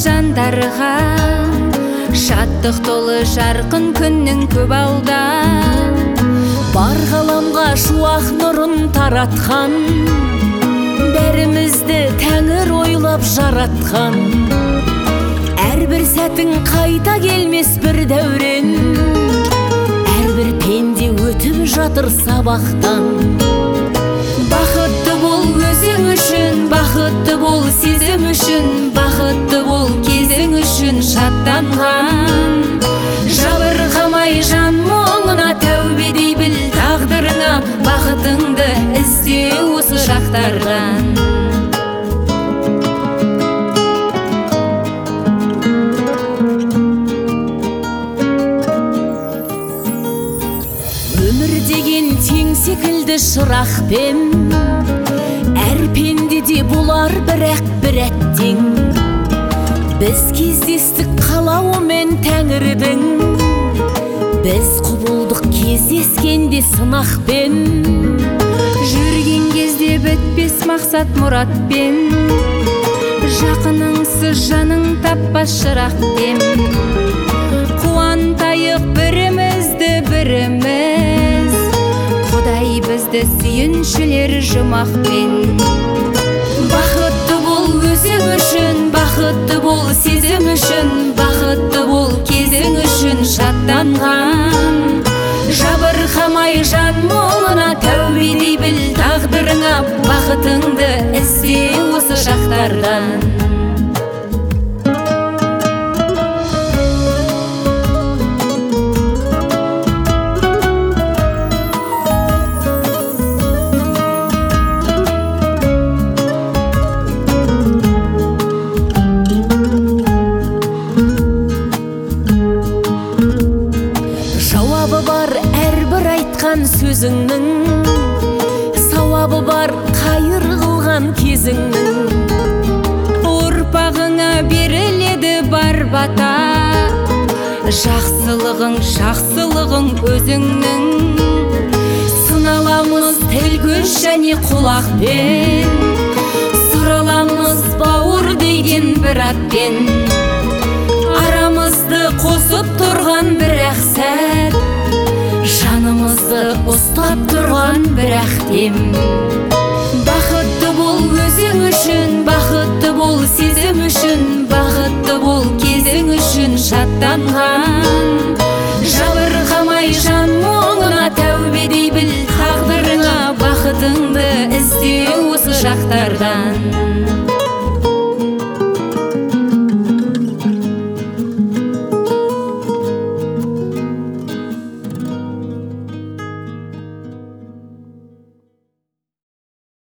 жандарға, шаттық толы жарқын күннің көп алда. Бар ғаламға шуақ нұрын таратқан, бәрімізді Тәңір ойлап жаратқан. Әрбір сәтің қайта келмес бір дәурен, әрбір пенде өтіп жатыр сабақтан. Бақытты бол өзің үшін, бақытты бол сезім үшін, бақытты бол кезің үшін шаттанған. Жабырқамай жан мұңына тәубе дей біл тағдырыңа, бақытыңды ізде осы шақтардан. Өмір деген тең секілді шырақпен, әр пендеде болар бір әттең. Біз кездестік қалауымен Тәңірдің, біз құбылдық кездескенде сынақпен. Жүрген кезде бітпес мақсат мұратпен, жақыныңсыз жаның таппас шырақпен. Қуантайық бірімізді біріміз, Құдай бізді сүйіншілер жұмақпен. Бақытты бол өзің үшін, бақытты бол сезім үшін, бақытты бол кезің үшін шаттанған. Жабырқамай жан мұңына тәубе дей біл тағдырыңа, бақытыңды ізде осы шақтардан. Жауабы бар әрбір айтқан сөзіңнің, сауабы бар қайыр қылған кезіңнің. Ұрпағыңа беріледі бар бата, жақсылығың өзіңнің. Сыналамыз тіл көз және құлақпен, сұраламыз бауыр деген бір атпен. Арамызды қосып тұрған бір-ақ сәт, жанымызды ұстап тұрған бір-ақ дем. Бақытты бол өзің үшін, бақытты бол сезім үшін, бақытты бол кезің үшін шаттанған.